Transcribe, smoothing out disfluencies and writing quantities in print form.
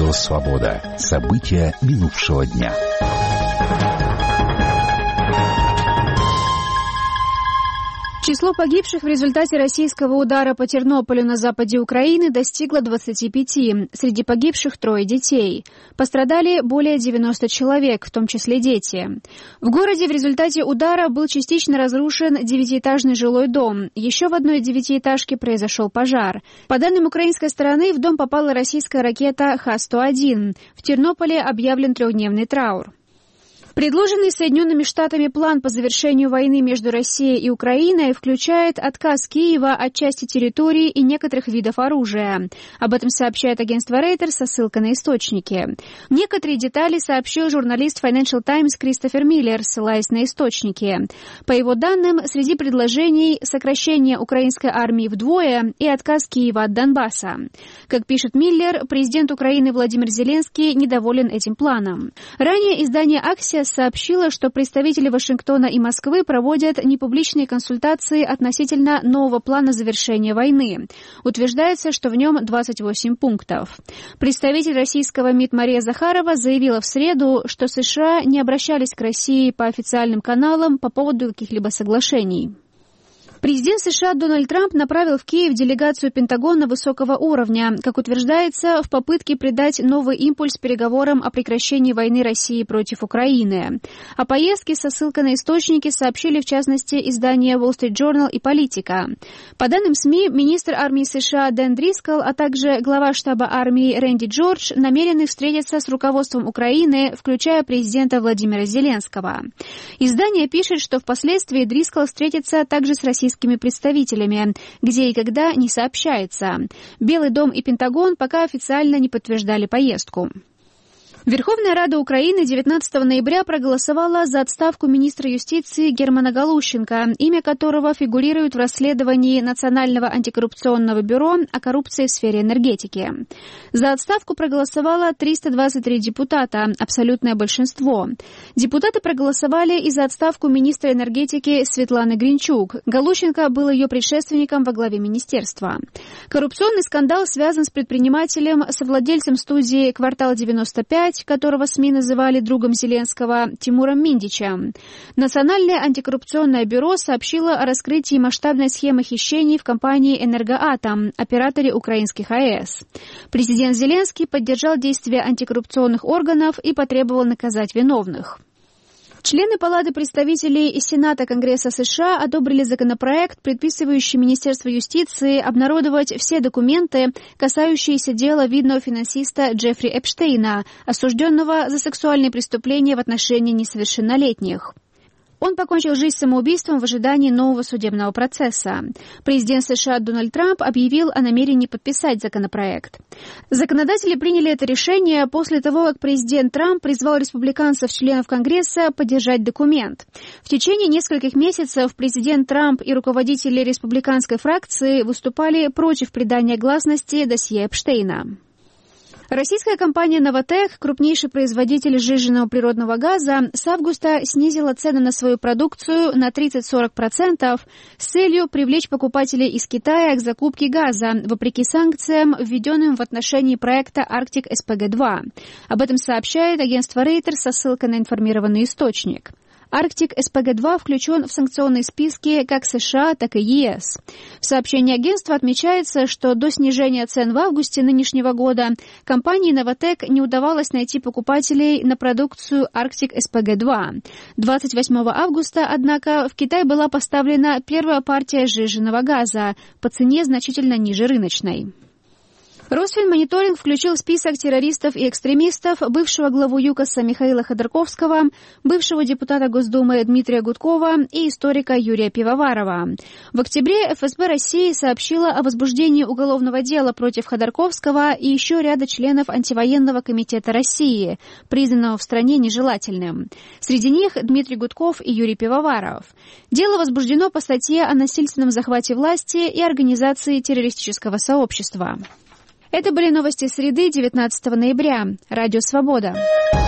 Радио «Свобода». События минувшего дня. Число погибших в результате российского удара по Тернополю на западе Украины достигло 25. Среди погибших 3 детей. Пострадали более 90 человек, в том числе дети. В городе в результате удара был частично разрушен 9-этажный жилой дом. Еще в одной 9-этажке произошел пожар. По данным украинской стороны, в дом попала российская ракета Х-101. В Тернополе объявлен 3-дневный траур. Предложенный Соединенными Штатами план по завершению войны между Россией и Украиной включает отказ Киева от части территории и некоторых видов оружия. Об этом сообщает агентство Reuters со ссылкой на источники. Некоторые детали сообщил журналист Financial Times Кристофер Миллер, ссылаясь на источники. По его данным, среди предложений сокращение украинской армии вдвое и отказ Киева от Донбасса. Как пишет Миллер, президент Украины Владимир Зеленский недоволен этим планом. Ранее издание «Аксиос» сообщила, что представители Вашингтона и Москвы проводят непубличные консультации относительно нового плана завершения войны. Утверждается, что в нем 28 пунктов. Представитель российского МИД Мария Захарова заявила в среду, что США не обращались к России по официальным каналам по поводу каких-либо соглашений. Президент США Дональд Трамп направил в Киев делегацию Пентагона высокого уровня, как утверждается, в попытке придать новый импульс переговорам о прекращении войны России против Украины. О поездке со ссылкой на источники сообщили, в частности, издания Wall Street Journal и Политика. По данным СМИ, министр армии США Дэн Дрискл, а также глава штаба армии Рэнди Джордж намерены встретиться с руководством Украины, включая президента Владимира Зеленского. Издание пишет, что впоследствии Дрискл встретится также с российскими представителями, где и когда не сообщается. Белый дом и Пентагон пока официально не подтверждали поездку. Верховная Рада Украины 19 ноября проголосовала за отставку министра юстиции Германа Галущенко, имя которого фигурирует в расследовании Национального антикоррупционного бюро о коррупции в сфере энергетики. За отставку проголосовало 323 депутата, абсолютное большинство. Депутаты проголосовали и за отставку министра энергетики Светланы Гринчук. Галущенко был ее предшественником во главе министерства. Коррупционный скандал связан с предпринимателем, совладельцем студии «Квартал 95», которого СМИ называли другом Зеленского, Тимуром Миндичем. Национальное антикоррупционное бюро сообщило о раскрытии масштабной схемы хищений в компании «Энергоатом», операторе украинских АЭС. Президент Зеленский поддержал действия антикоррупционных органов и потребовал наказать виновных. Члены Палаты представителей и Сената Конгресса США одобрили законопроект, предписывающий Министерству юстиции обнародовать все документы, касающиеся дела видного финансиста Джеффри Эпштейна, осужденного за сексуальные преступления в отношении несовершеннолетних. Он покончил жизнь самоубийством в ожидании нового судебного процесса. Президент США Дональд Трамп объявил о намерении подписать законопроект. Законодатели приняли это решение после того, как президент Трамп призвал республиканцев-членов Конгресса поддержать документ. В течение нескольких месяцев президент Трамп и руководители республиканской фракции выступали против придания гласности досье Эпштейна. Российская компания «Новатэк», крупнейший производитель сжиженного природного газа, с августа снизила цены на свою продукцию на 30-40% с целью привлечь покупателей из Китая к закупке газа, вопреки санкциям, введенным в отношении проекта «Арктик СПГ-2». Об этом сообщает агентство Reuters со ссылкой на информированный источник. Арктик СПГ-2 включен в санкционные списки как США, так и ЕС. В сообщении агентства отмечается, что до снижения цен в августе нынешнего года компании «Новатэк» не удавалось найти покупателей на продукцию Арктик СПГ-2. 28 августа, однако, в Китай была поставлена первая партия сжиженного газа по цене значительно ниже рыночной. Росфинмониторинг включил в список террористов и экстремистов бывшего главу ЮКОСа Михаила Ходорковского, бывшего депутата Госдумы Дмитрия Гудкова и историка Юрия Пивоварова. В октябре ФСБ России сообщила о возбуждении уголовного дела против Ходорковского и еще ряда членов антивоенного комитета России, признанного в стране нежелательным. Среди них Дмитрий Гудков и Юрий Пивоваров. Дело возбуждено по статье о насильственном захвате власти и организации террористического сообщества. Это были новости среды 19 ноября. Радио «Свобода».